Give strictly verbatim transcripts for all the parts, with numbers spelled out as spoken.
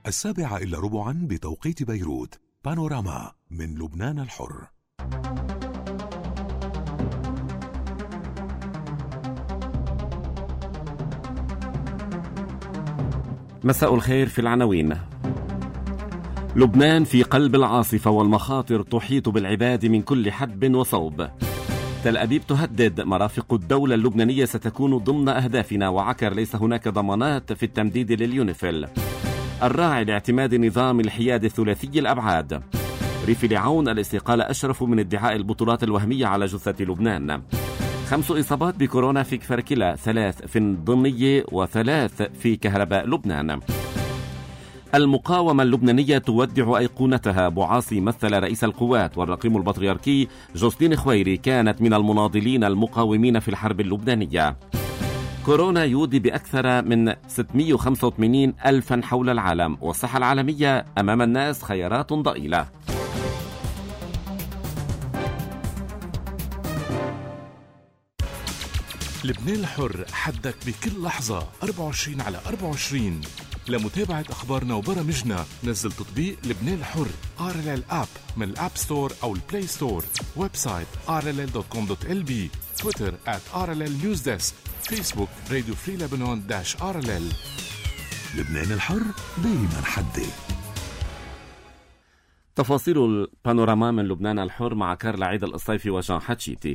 السابعة إلا ربعا بتوقيت بيروت. بانوراما من لبنان الحر. مساء الخير. في العناوين: لبنان في قلب العاصفة والمخاطر تحيط بالعباد من كل حدب وصوب. تل أبيب تهدد مرافق الدولة اللبنانية ستكون ضمن أهدافنا، وعكر ليس هناك ضمانات في التمديد لليونيفيل. الراعي لاعتماد نظام الحياد الثلاثي الأبعاد. ريف العون الاستقالة أشرف من ادعاء البطولات الوهمية على جثة لبنان. خمس إصابات بكورونا في كفر كلا، ثلاث في الضمنية وثلاث في كهرباء لبنان. المقاومة اللبنانية تودع أيقونتها. بوعاصي مثل رئيس القوات، والرقيم البطريركي جوستين خويري كانت من المناضلين المقاومين في الحرب اللبنانية. كورونا يودي بأكثر من ستمئة وخمسة وثمانين ألفا حول العالم، والصحة العالمية أمام الناس خيارات ضئيلة. لبنان الحر، حدك بكل لحظة أربعة وعشرين على أربعة وعشرين. لمتابعة أخبارنا وبرامجنا نزل تطبيق لبنان الحر آر إل إل آب من الآب ستور أو البلاي ستور. ويب سايت آر إل إل دوت كوم دوت إل بي. تويتر آت آر إل إل نيوز ديسك. فيسبوك راديو فري لبنان داش آر إل إل. لبنان الحر دايما حدك. تفاصيل البانوراما من لبنان الحر مع كارلا عيد الصيفي وجان حتشيتي.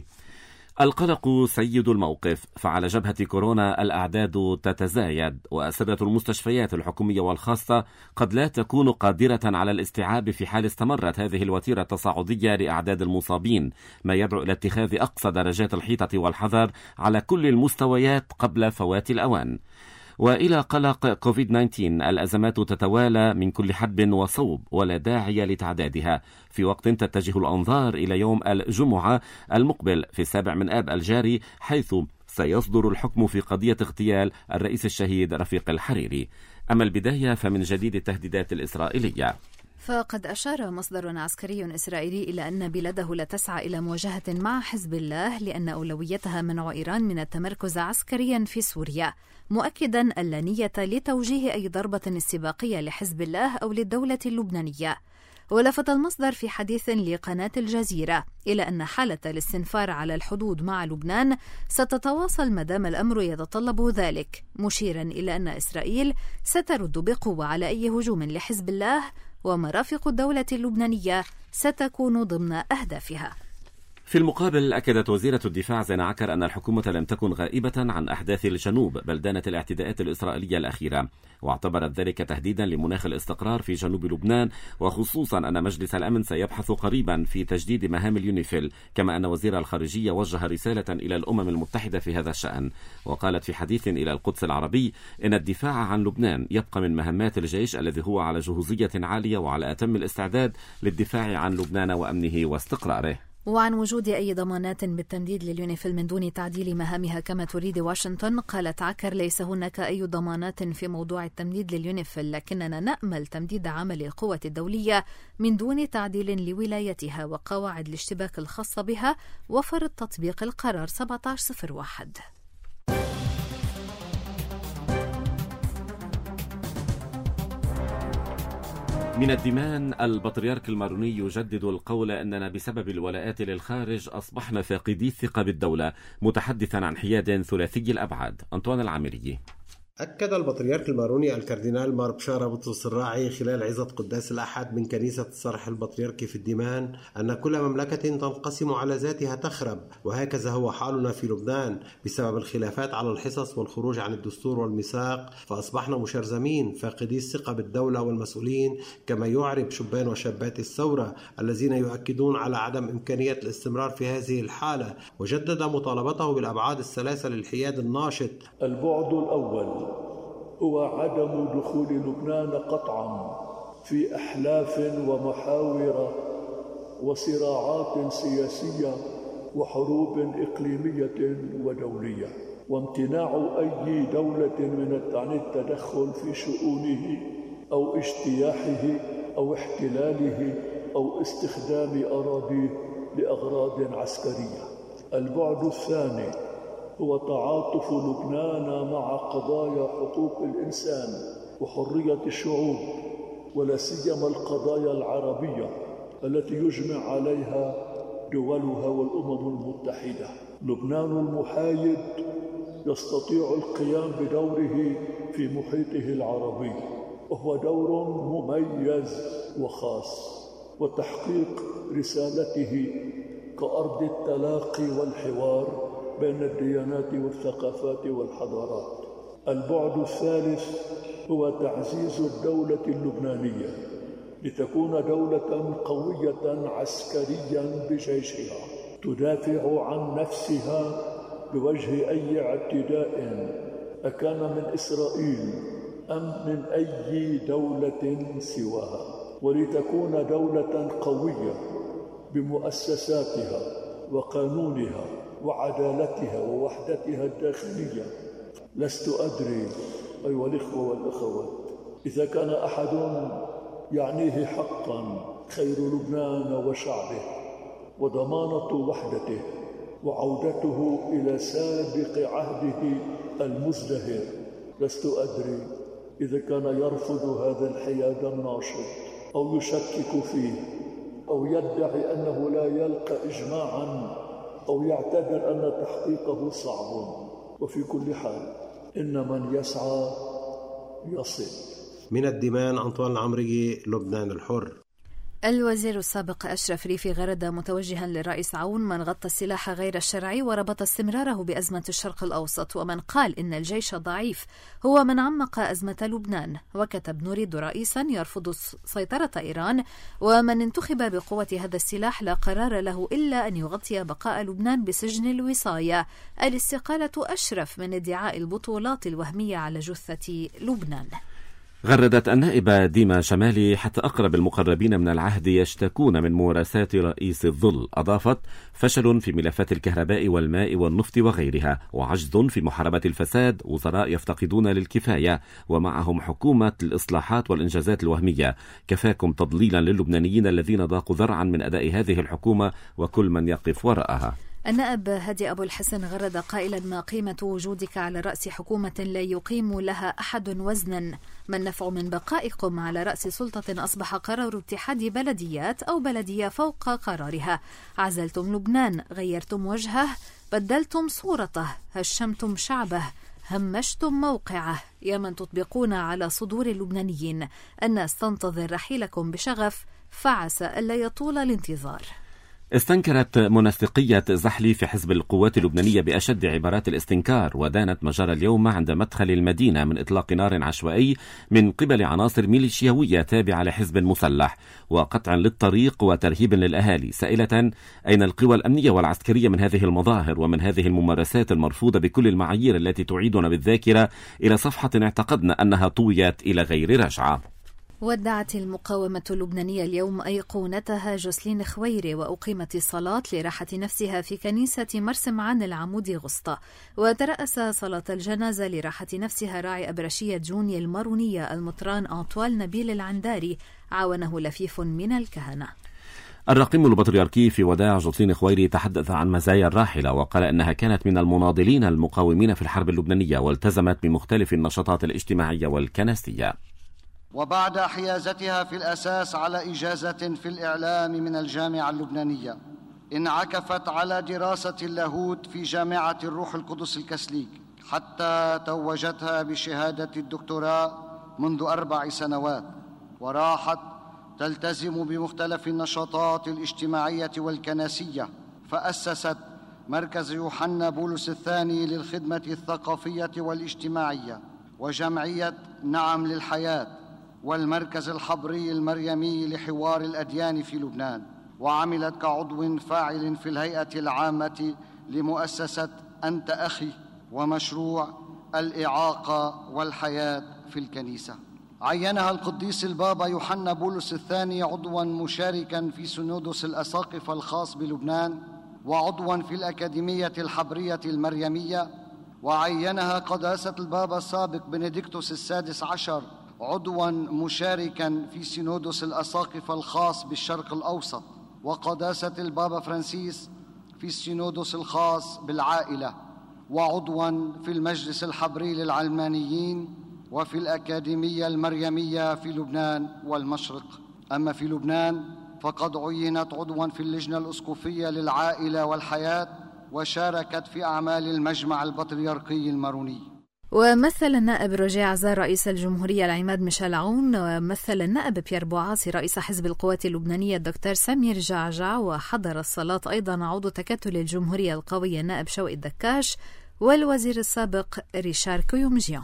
القلق سيد الموقف، فعلى جبهة كورونا الأعداد تتزايد، وأسرة المستشفيات الحكومية والخاصة قد لا تكون قادرة على الاستيعاب في حال استمرت هذه الوتيرة التصاعدية لأعداد المصابين، ما يدعو إلى اتخاذ أقصى درجات الحيطة والحذر على كل المستويات قبل فوات الأوان. وإلى قلق كوفيد تسعة عشر، الأزمات تتوالى من كل حدب وصوب ولا داعي لتعدادها، في وقت تتجه الأنظار إلى يوم الجمعة المقبل في السابع من آب الجاري، حيث سيصدر الحكم في قضية اغتيال الرئيس الشهيد رفيق الحريري. أما البداية فمن جديد التهديدات الإسرائيلية. فقد أشار مصدر عسكري إسرائيلي إلى أن بلاده لا تسعى إلى مواجهة مع حزب الله، لأن أولويتها منع إيران من التمركز عسكريا في سوريا، مؤكدا أن لا نية لتوجيه أي ضربة استباقية لحزب الله أو للدولة اللبنانية. ولفت المصدر في حديث لقناة الجزيرة إلى أن حالة الاستنفار على الحدود مع لبنان ستتواصل مدام الأمر يتطلب ذلك، مشيرا إلى أن إسرائيل سترد بقوة على أي هجوم لحزب الله، ومرافق الدولة اللبنانية ستكون ضمن أهدافها. في المقابل، أكدت وزيرة الدفاع زين عكر أن الحكومة لم تكن غائبة عن أحداث الجنوب بل دانت الاعتداءات الإسرائيلية الأخيرة، واعتبرت ذلك تهديدا لمناخ الاستقرار في جنوب لبنان، وخصوصا أن مجلس الأمن سيبحث قريبا في تجديد مهام اليونيفيل، كما أن وزير الخارجية وجه رسالة إلى الأمم المتحدة في هذا الشأن. وقالت في حديث إلى القدس العربي إن الدفاع عن لبنان يبقى من مهمات الجيش الذي هو على جهوزية عالية وعلى أتم الاستعداد للدفاع عن لبنان وأمنه واستقراره. وعن وجود أي ضمانات بالتمديد لليونيفيل من دون تعديل مهامها كما تريد واشنطن، قالت عكر ليس هناك أي ضمانات في موضوع التمديد لليونيفيل، لكننا نأمل تمديد عمل القوة الدولية من دون تعديل لولايتها وقواعد الاشتباك الخاصة بها وفرض تطبيق القرار سبعة عشر صفر واحد. من الدمان، البطريرك الماروني يجدد القول أننا بسبب الولاءات للخارج أصبحنا فاقدي الثقة بالدولة، متحدثا عن حياد ثلاثي الأبعاد. أنطوان العامري. أكد البطريرك الماروني الكاردينال مار بشارة بطرس الراعي خلال عظة قداس الأحد من كنيسة الصرح البطريركي في الدمان أن كل مملكة تنقسم على ذاتها تخرب، وهكذا هو حالنا في لبنان بسبب الخلافات على الحصص والخروج عن الدستور والميثاق، فأصبحنا مشرذمين فاقدي الثقة بالدولة والمسؤولين، كما يعرب شبان وشابات الثورة الذين يؤكدون على عدم إمكانية الاستمرار في هذه الحالة. وجدد مطالبته بالأبعاد الثلاثة للحياد الناشط. البعد الأول هو عدم دخول لبنان قطعا في أحلاف ومحاور وصراعات سياسية وحروب إقليمية ودولية، وامتناع أي دولة من التدخل في شؤونه أو اجتياحه أو احتلاله أو استخدام أراضيه لأغراض عسكرية. البعد الثاني هو تعاطف لبنان مع قضايا حقوق الإنسان وحرية الشعوب ولا سيما القضايا العربية التي يجمع عليها دولها والأمم المتحدة. لبنان المحايد يستطيع القيام بدوره في محيطه العربي، وهو دور مميز وخاص، وتحقيق رسالته كأرض التلاقي والحوار بين الديانات والثقافات والحضارات. البعد الثالث هو تعزيز الدولة اللبنانية لتكون دولة قوية عسكريا بجيشها تدافع عن نفسها بوجه أي اعتداء أكان من إسرائيل أم من أي دولة سواها، ولتكون دولة قوية بمؤسساتها وقانونها وعدالتها ووحدتها الداخلية. لست أدري أيها الإخوة والأخوات إذا كان أحد يعنيه حقا خير لبنان وشعبه وضمانة وحدته وعودته إلى سابق عهده المزدهر، لست أدري إذا كان يرفض هذا الحياد الناشط أو يشكك فيه أو يدعي أنه لا يلقى إجماعا أو يعتبر أن تحقيقه صعب. وفي كل حال إن من يسعى يصل. من الدمان أنطوان العمري، لبنان الحر. الوزير السابق أشرف ريفي غرد متوجها للرئيس عون من غطى السلاح غير الشرعي وربط استمراره بأزمة الشرق الأوسط، ومن قال إن الجيش ضعيف هو من عمق أزمة لبنان، وكتب نريد رئيسا يرفض سيطرة إيران، ومن انتخب بقوة هذا السلاح لا قرار له إلا أن يغطي بقاء لبنان بسجن الوصاية. الاستقالة أشرف من ادعاء البطولات الوهمية على جثة لبنان. غردت النائبة ديما شمالي حتى أقرب المقربين من العهد يشتكون من ممارسات رئيس الظل. أضافت: فشل في ملفات الكهرباء والماء والنفط وغيرها، وعجز في محاربة الفساد، وزراء يفتقدون للكفاية ومعهم حكومة الإصلاحات والإنجازات الوهمية. كفاكم تضليلا للبنانيين الذين ضاقوا ذرعا من أداء هذه الحكومة وكل من يقف وراءها. النائب هادي أبو الحسن غرد قائلا: ما قيمة وجودك على رأس حكومة لا يقيم لها أحد وزنا؟ ما النفع من بقائكم على رأس سلطة أصبح قرار اتحاد بلديات أو بلدية فوق قرارها؟ عزلتم لبنان، غيرتم وجهه، بدلتم صورته، هشمتم شعبه، همشتم موقعه. يا من تطبقون على صدور اللبنانيين. الناس تنتظر رحيلكم بشغف، فعسى ألا يطول الانتظار. استنكرت منسقية زحلي في حزب القوات اللبنانية بأشد عبارات الاستنكار، ودانت مجرى اليوم عند مدخل المدينة من إطلاق نار عشوائي من قبل عناصر ميليشياوية تابعة لحزب مسلح وقطع للطريق وترهيب للأهالي، سائلة: أين القوى الأمنية والعسكرية من هذه المظاهر ومن هذه الممارسات المرفوضة بكل المعايير التي تعيدنا بالذاكرة إلى صفحة اعتقدنا أنها طويت إلى غير رجعة؟ ودعت المقاومة اللبنانية اليوم أيقونتها جوسلين خويري، وأقيمت الصلاة لراحة نفسها في كنيسة مرسم عن العمود غسطى، وترأس صلاة الجنازة لراحة نفسها راعي أبرشية جوني المارونية المطران أنطوال نبيل العنداري، عاونه لفيف من الكهنة. الرقيم البطريركي في وداع جوسلين خويري تحدث عن مزايا الراحلة، وقال إنها كانت من المناضلين المقاومين في الحرب اللبنانية، والتزمت بمختلف النشاطات الاجتماعية والكنسية. وبعد حيازتها في الأساس على إجازة في الإعلام من الجامعة اللبنانية، انعكفت على دراسة اللاهوت في جامعة الروح القدس الكاثوليك حتى توجتها بشهادة الدكتوراه منذ أربع سنوات، وراحت تلتزم بمختلف النشاطات الاجتماعية والكنسية، فأسست مركز يوحنا بولس الثاني للخدمة الثقافية والاجتماعية، وجمعية نعم للحياة، والمركز الحبري المريمي لحوار الأديان في لبنان، وعملت كعضو فاعل في الهيئة العامة لمؤسسة أنت أخي ومشروع الإعاقة والحياة في الكنيسة. عينها القديس البابا يوحنا بولس الثاني عضواً مشاركاً في سينودوس الأساقفة الخاص بلبنان، وعضواً في الأكاديمية الحبرية المريمية، وعينها قداسة البابا السابق بنديكتوس السادس عشر عضواً مشاركاً في سينودوس الأساقفة الخاص بالشرق الأوسط، وقداسة البابا فرانسيس في السينودوس الخاص بالعائلة، وعضواً في المجلس الحبري للعلمانيين، وفي الأكاديمية المريمية في لبنان والمشرق. أما في لبنان فقد عينت عضواً في اللجنة الأسقفية للعائلة والحياة، وشاركت في أعمال المجمع البطريركي الماروني. ومثل النائب روجيه عزار رئيس الجمهورية العماد ميشيل عون، ومثل النائب بيير بوعاصي رئيس حزب القوات اللبنانية الدكتور سمير جعجع، وحضر الصلاة أيضا عضو تكتل الجمهورية القوية النائب شوقي الدكاش والوزير السابق ريشار كيومجيان.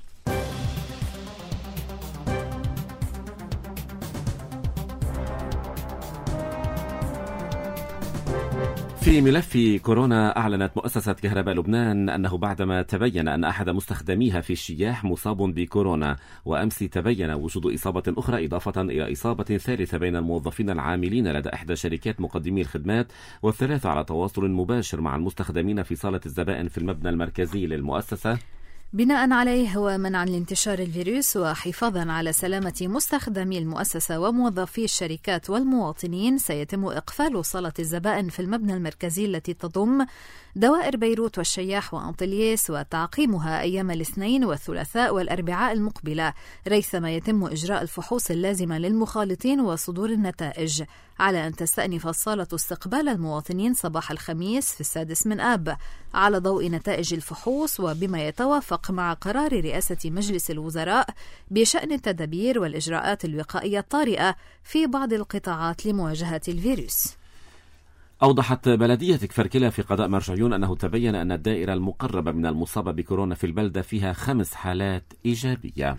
في ملف كورونا، أعلنت مؤسسة كهرباء لبنان أنه بعدما تبين أن أحد مستخدميها في الشياح مصاب بكورونا، وأمس تبين وجود إصابة أخرى إضافة إلى إصابة ثالثة بين الموظفين العاملين لدى إحدى شركات مقدمي الخدمات، والثلاثة على تواصل مباشر مع المستخدمين في صالة الزبائن في المبنى المركزي للمؤسسة. بناء عليه ومنعا لانتشار الفيروس وحفاظا على سلامة مستخدمي المؤسسة وموظفي الشركات والمواطنين، سيتم إقفال صالة الزبائن في المبنى المركزي التي تضم دوائر بيروت والشياح وأنطلييس، وتعقيمها أيام الاثنين والثلاثاء والأربعاء المقبلة، ريثما يتم إجراء الفحوص اللازمة للمخالطين وصدور النتائج، على أن تستأنف الصالة استقبال المواطنين صباح الخميس في السادس من آب على ضوء نتائج الفحوص، وبما يتوافق مع قرار رئاسة مجلس الوزراء بشأن التدابير والإجراءات الوقائية الطارئة في بعض القطاعات لمواجهة الفيروس. أوضحت بلدية كفركلة في قضاء مرجعيون أنه تبين أن الدائرة المقربة من المصابة بكورونا في البلدة فيها خمس حالات إيجابية.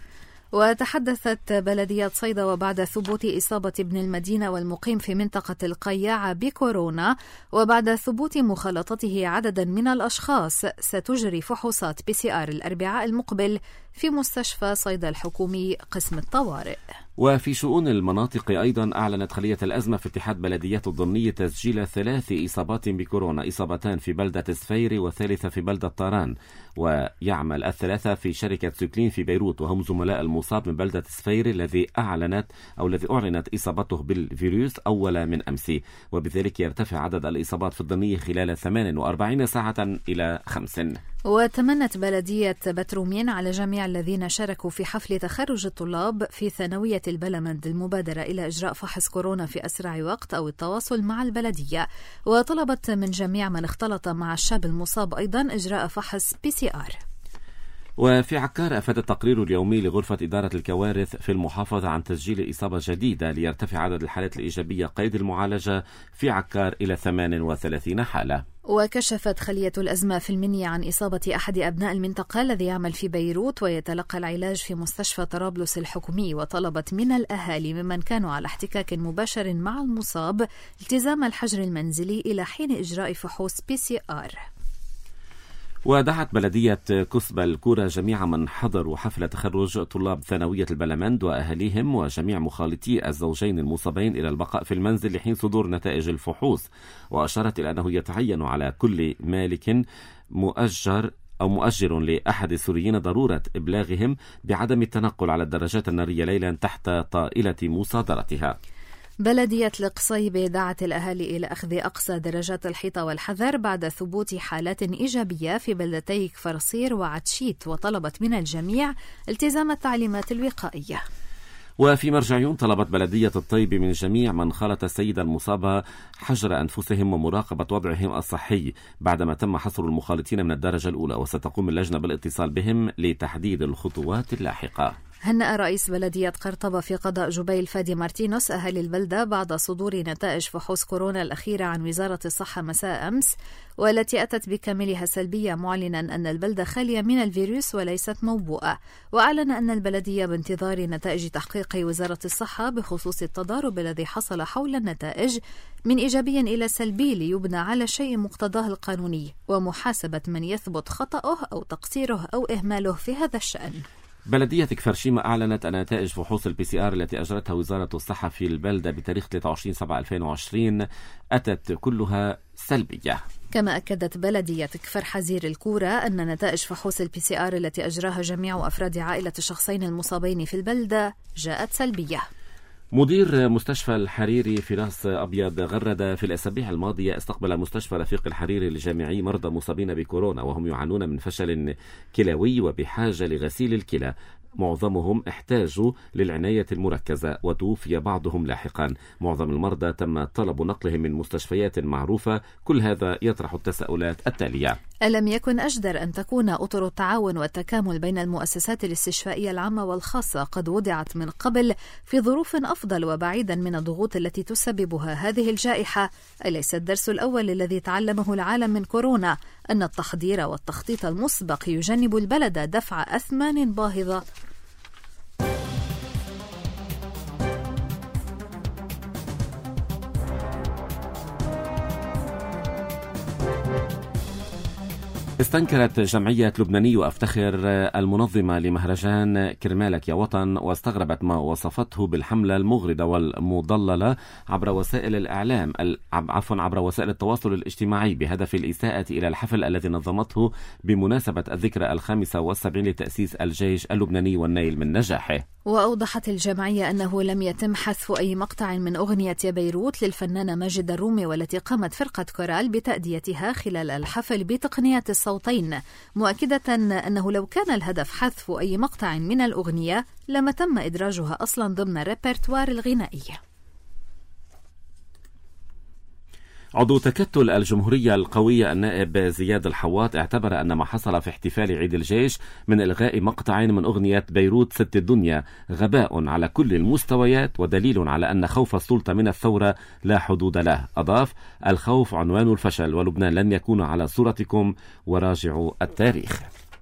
وتحدثت بلدية صيدا وبعد ثبوت إصابة ابن المدينة والمقيم في منطقة القياعة بكورونا، وبعد ثبوت مخالطته عددا من الأشخاص، ستجري فحوصات بي سي آر الأربعاء المقبل في مستشفى صيدا الحكومي قسم الطوارئ. وفي شؤون المناطق أيضا، أعلنت خلية الأزمة في اتحاد بلديات الضمنية تسجيل ثلاث إصابات بكورونا، إصابتان في بلدة سفيري وثالثة في بلدة طاران، ويعمل الثلاثة في شركة سوكلين في بيروت، وهم زملاء المصاب من بلدة سفيري الذي أعلنت أو الذي أعلنت إصابته بالفيروس أول من أمس، وبذلك يرتفع عدد الإصابات في الضمنية خلال ثمان وأربعين ساعة إلى خمس. وتمنت بلدية بترومين على جميع الذين شاركوا في حفل تخرج الطلاب في ثانوية البلمند المبادرة إلى إجراء فحص كورونا في أسرع وقت أو التواصل مع البلدية، وطلبت من جميع من اختلط مع الشاب المصاب أيضا إجراء فحص بي سي آر. وفي عكار، أفاد التقرير اليومي لغرفة إدارة الكوارث في المحافظة عن تسجيل إصابة جديدة، ليرتفع عدد الحالات الإيجابية قيد المعالجة في عكار إلى ثمان وثلاثين حالة. وكشفت خلية الأزمة في المنيا عن إصابة أحد أبناء المنطقة الذي يعمل في بيروت ويتلقى العلاج في مستشفى طرابلس الحكومي، وطلبت من الأهالي ممن كانوا على احتكاك مباشر مع المصاب التزام الحجر المنزلي إلى حين إجراء فحوص بي سي آر. ودعت بلدية كسبة الكورة جميع من حضروا حفل تخرج طلاب ثانوية البلمند وأهليهم وجميع مخالطي الزوجين المصابين إلى البقاء في المنزل لحين صدور نتائج الفحوص، وأشارت إلى أنه يتعين على كل مالك مؤجر أو مؤجر لأحد السوريين ضرورة إبلاغهم بعدم التنقل على الدراجات النارية ليلا تحت طائلة مصادرتها. بلدية القصيبة دعت الأهالي إلى أخذ أقصى درجات الحيطة والحذر بعد ثبوت حالات إيجابية في بلدتي كفرصير وعتشيت، وطلبت من الجميع التزام التعليمات الوقائية. وفي مرجعيون، طلبت بلدية الطيب من جميع من خالط السيدة المصابة حجر أنفسهم ومراقبة وضعهم الصحي بعدما تم حصر المخالطين من الدرجة الأولى، وستقوم اللجنة بالاتصال بهم لتحديد الخطوات اللاحقة. هنأ رئيس بلدية قرطبة في قضاء جبيل فادي مارتينوس أهالي البلدة بعد صدور نتائج فحوص كورونا الأخيرة عن وزارة الصحة مساء أمس، والتي أتت بكاملها سلبية، معلنا أن البلدة خالية من الفيروس وليست موبوءة. وأعلن أن البلدية بانتظار نتائج تحقيق وزارة الصحة بخصوص التضارب الذي حصل حول النتائج من إيجابي إلى سلبي، ليبنى على شيء مقتضاه القانوني ومحاسبة من يثبت خطأه أو تقصيره أو إهماله في هذا الشأن. بلدية كفرشيمة أعلنت أن نتائج فحوص البي سي آر التي أجرتها وزارة الصحة في البلدة بتاريخ ثلاثة وعشرين سبعة ألفين وعشرين أتت كلها سلبية. كما أكدت بلدية كفر حزير الكورة أن نتائج فحوص البي سي آر التي أجراها جميع أفراد عائلة الشخصين المصابين في البلدة جاءت سلبية. مدير مستشفى الحريري في راس أبيض غردة في الأسابيع الماضية استقبل مستشفى رفيق الحريري لجامعي مرضى مصابين بكورونا وهم يعانون من فشل كلوي وبحاجة لغسيل الكلى، معظمهم احتاجوا للعناية المركزة وتوفي بعضهم لاحقا. معظم المرضى تم طلب نقلهم من مستشفيات معروفة. كل هذا يطرح التساؤلات التالية: ألم يكن أجدر أن تكون أطر التعاون والتكامل بين المؤسسات الاستشفائية العامة والخاصة قد وضعت من قبل في ظروف أفضل وبعيدا من الضغوط التي تسببها هذه الجائحة؟ أليس الدرس الأول الذي تعلمه العالم من كورونا أن التحضير والتخطيط المسبق يجنب البلد دفع أثمان باهظة؟ استنكرت جمعية لبناني وأفتخر المنظمة لمهرجان كرمالك يا وطن واستغربت ما وصفته بالحملة المغردة والمضللة عبر وسائل الإعلام عفوا عبر وسائل التواصل الاجتماعي بهدف الإساءة إلى الحفل الذي نظمته بمناسبة الذكرى الخامسة والسبعين لتأسيس الجيش اللبناني والنيل من نجاحه. وأوضحت الجمعية أنه لم يتم حذف أي مقطع من أغنية يا بيروت للفنانة ماجدة الرومي والتي قامت فرقة كورال بتأديتها خلال الحفل بتقنية الصوتين، مؤكدة أنه لو كان الهدف حذف أي مقطع من الأغنية لما تم إدراجها أصلا ضمن ريبرتوار الغنائي. عضو تكتل الجمهورية القوية النائب زياد الحواط اعتبر أن ما حصل في احتفال عيد الجيش من إلغاء مقطع من أغنية بيروت ست الدنيا غباء على كل المستويات ودليل على أن خوف السلطة من الثورة لا حدود له. أضاف: الخوف عنوان الفشل ولبنان لن يكون على صورتكم وراجعوا التاريخ.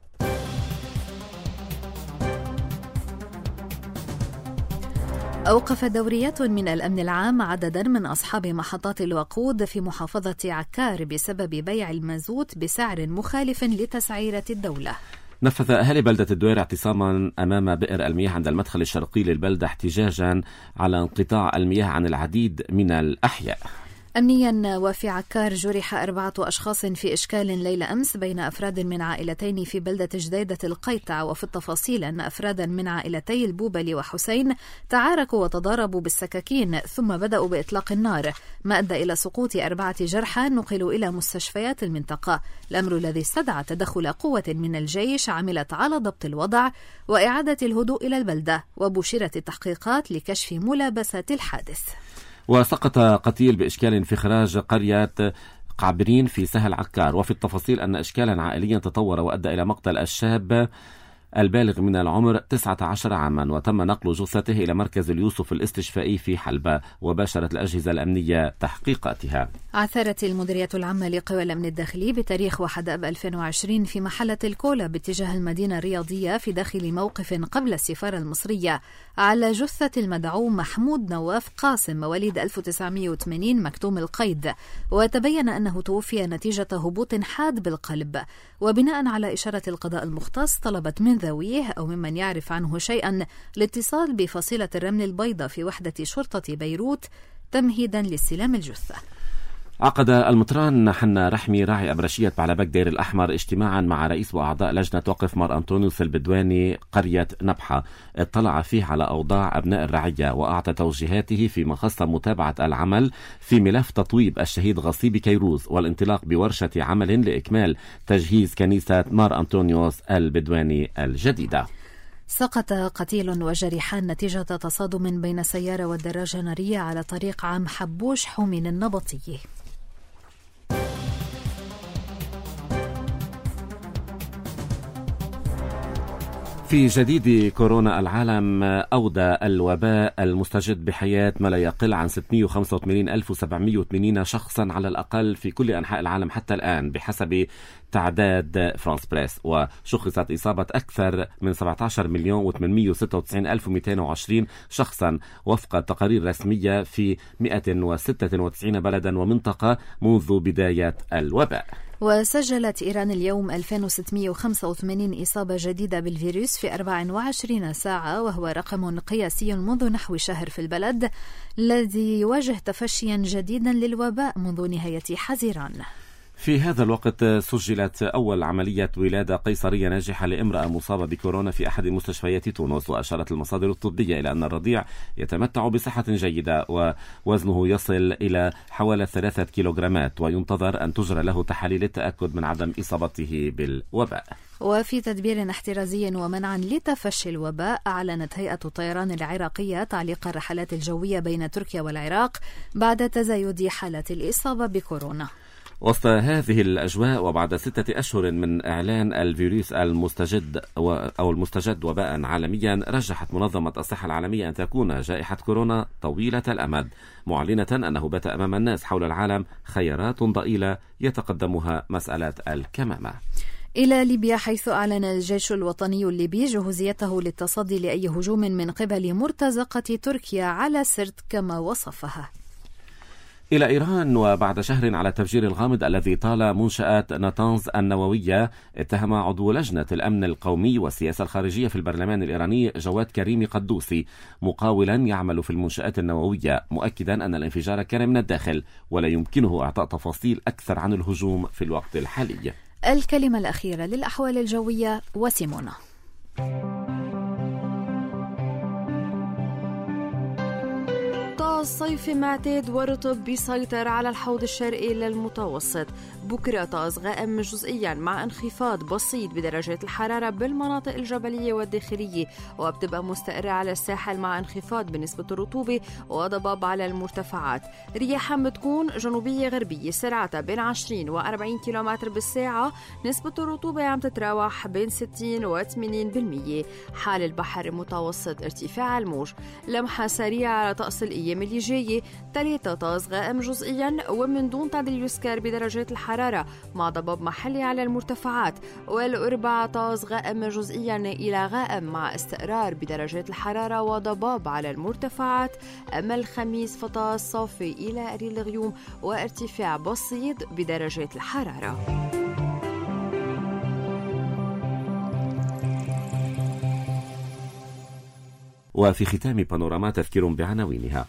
أوقف دوريات من الأمن العام عددا من أصحاب محطات الوقود في محافظة عكار بسبب بيع المازوت بسعر مخالف لتسعيرة الدولة. نفذ أهالي بلدة الدوير اعتصاما أمام بئر المياه عند المدخل الشرقي للبلدة احتجاجا على انقطاع المياه عن العديد من الأحياء. أمنيا وفي عكار جرح أربعة أشخاص في إشكال ليلة أمس بين أفراد من عائلتين في بلدة جديدة القيطع. وفي التفاصيل أن أفرادا من عائلتي البوبلي وحسين تعاركوا وتضاربوا بالسكاكين ثم بدأوا بإطلاق النار، ما أدى إلى سقوط أربعة جرحى نقلوا إلى مستشفيات المنطقة، الأمر الذي استدعى تدخل قوة من الجيش عملت على ضبط الوضع وإعادة الهدوء إلى البلدة، وبشرت التحقيقات لكشف ملابسات الحادث. وسقط قتيل بإشكال في خراج قرية قعبرين في سهل عكار. وفي التفاصيل أن إشكالا عائليا تطور وأدى إلى مقتل الشاب البالغ من العمر تسعة عشر عاما، وتم نقل جثته إلى مركز اليوسف الاستشفائي في حلبة، وباشرت الأجهزة الأمنية تحقيقاتها. عثرت المديرية العامة لقوى الأمن الداخلي بتاريخ واحد آب ألفين وعشرين في محلة الكولا باتجاه المدينة الرياضية في داخل موقف قبل السفارة المصرية على جثة المدعوم محمود نواف قاسم مواليد ألف وتسعمائة وثمانين مكتوم القيد، وتبين أنه توفي نتيجة هبوط حاد بالقلب. وبناء على إشارة القضاء المختص طلبت من ذويه أو ممن يعرف عنه شيئا الاتصال بفصيلة الرمل البيضاء في وحدة شرطة بيروت تمهيدا لاستلام الجثة. عقد المطران حنا رحمي راعي أبرشية بعلبك دير الأحمر اجتماعا مع رئيس وأعضاء لجنة وقف مار أنطونيوس البدواني قرية نبحة، اطلع فيه على أوضاع أبناء الرعية وأعطى توجيهاته في مخص متابعة العمل في ملف تطويب الشهيد غصيب كيروز والانطلاق بورشة عمل لإكمال تجهيز كنيسة مار أنطونيوس البدواني الجديدة. سقط قتيل وجريحان نتيجة تصادم بين سيارة ودراجة نارية على طريق عام حبوش حومين النبطي. في جديد كورونا، العالم أودى الوباء المستجد بحياة ما لا يقل عن ستمائة وخمسة وثمانين ألف وسبعمائة وثمانين شخصا على الأقل في كل أنحاء العالم حتى الآن بحسب تعداد فرانس بريس، وشخصت إصابة أكثر من سبعة عشر مليون وثمانمائة وستة وتسعين ألف ومئتين وعشرين شخصا وفق تقارير رسمية في مئة وستة وتسعين بلدا ومنطقة منذ بداية الوباء. وسجلت إيران اليوم ألفين وستمائة وخمسة وثمانين إصابة جديدة بالفيروس في أربع وعشرين ساعة، وهو رقم قياسي منذ نحو شهر في البلد الذي يواجه تفشيا جديدا للوباء منذ نهاية حزيران. في هذا الوقت سجلت أول عملية ولادة قيصرية ناجحة لامرأة مصابة بكورونا في أحد مستشفيات تونس، وأشارت المصادر الطبية إلى أن الرضيع يتمتع بصحة جيدة ووزنه يصل إلى حوالي ثلاثة كيلوغرامات، وينتظر أن تجرى له تحاليل للتأكد من عدم إصابته بالوباء. وفي تدبير احترازي ومنعا لتفشي الوباء، أعلنت هيئة الطيران العراقية تعليق الرحلات الجوية بين تركيا والعراق بعد تزايد حالات الإصابة بكورونا. وسط هذه الأجواء وبعد ستة أشهر من إعلان الفيروس المستجد أو المستجد وباء عالميا، رجحت منظمة الصحة العالمية أن تكون جائحة كورونا طويلة الأمد، معلنة أنه بات أمام الناس حول العالم خيارات ضئيلة يتقدمها مسألة الكمامة. إلى ليبيا، حيث أعلن الجيش الوطني الليبي جهوزيته للتصدي لأي هجوم من قبل مرتزقة تركيا على سرت كما وصفها. إلى إيران، وبعد شهر على التفجير الغامض الذي طال منشآت ناتانز النووية، اتهم عضو لجنة الأمن القومي والسياسة الخارجية في البرلمان الإيراني جواد كريمي قدوسي مقاولا يعمل في المنشآت النووية، مؤكدا أن الانفجار كان من الداخل ولا يمكنه إعطاء تفاصيل أكثر عن الهجوم في الوقت الحالي. الكلمة الأخيرة للأحوال الجوية وسيمونا. الصيف معتاد ورطب بيسيطر على الحوض الشرقي للمتوسط. بكرة طقس غائم جزئيا مع انخفاض بسيط بدرجات الحرارة بالمناطق الجبلية والداخلية، وبتبقى مستقرة على الساحل مع انخفاض بنسبة الرطوبة وضباب على المرتفعات. رياح بتكون جنوبية غربية سرعتها بين عشرين وأربعين كيلومتر بالساعة، نسبة الرطوبة عم تتراوح بين ستين وثمانين بالمية. حال البحر المتوسط ارتفاع الموج. لمحة سريعة على طقس الأيام اللي جاية، ثلاثة طقس غائم جزئيا ومن دون تعديل يسكر بدرجات الحرارة مع ضباب محلي على المرتفعات، والأربعة طقس غائم جزئيا إلى غائم مع استقرار بدرجات الحرارة وضباب على المرتفعات. أما الخميس فطقس صافي إلى قليل الغيوم وارتفاع بسيط بدرجات الحرارة. وفي ختام بانوراما تذكير بعناوينها.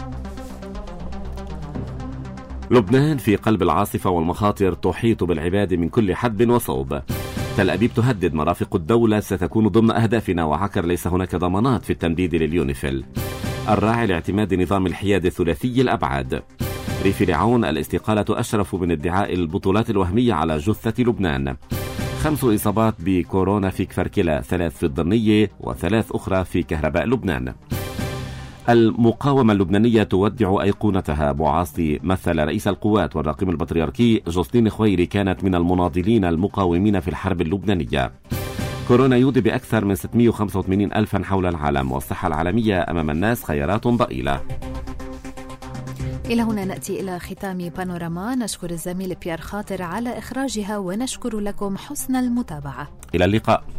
لبنان في قلب العاصفة والمخاطر تحيط بالعباد من كل حدب وصوب. تل أبيب تهدد مرافق الدولة ستكون ضمن أهدافنا، وعكر ليس هناك ضمانات في التمديد لليونيفيل. الراعي لاعتماد نظام الحياد الثلاثي الأبعاد. ريف العون الاستقالة أشرف من ادعاء البطولات الوهمية على جثة لبنان. خمس إصابات بكورونا في كفركلة، ثلاث في الضنية وثلاث أخرى في كهرباء لبنان. المقاومة اللبنانية تودع أيقونتها. بوعاصي مثل رئيس القوات والراقم البطريركي جوزلين خويري كانت من المناضلين المقاومين في الحرب اللبنانية. كورونا يودي بأكثر من ستمائة وخمسة وثمانين ألفا حول العالم، والصحة العالمية أمام الناس خيارات ضئيلة. إلى هنا نأتي إلى ختام بانوراما. نشكر الزميل بيير خاطر على إخراجها، ونشكر لكم حسن المتابعة. إلى اللقاء.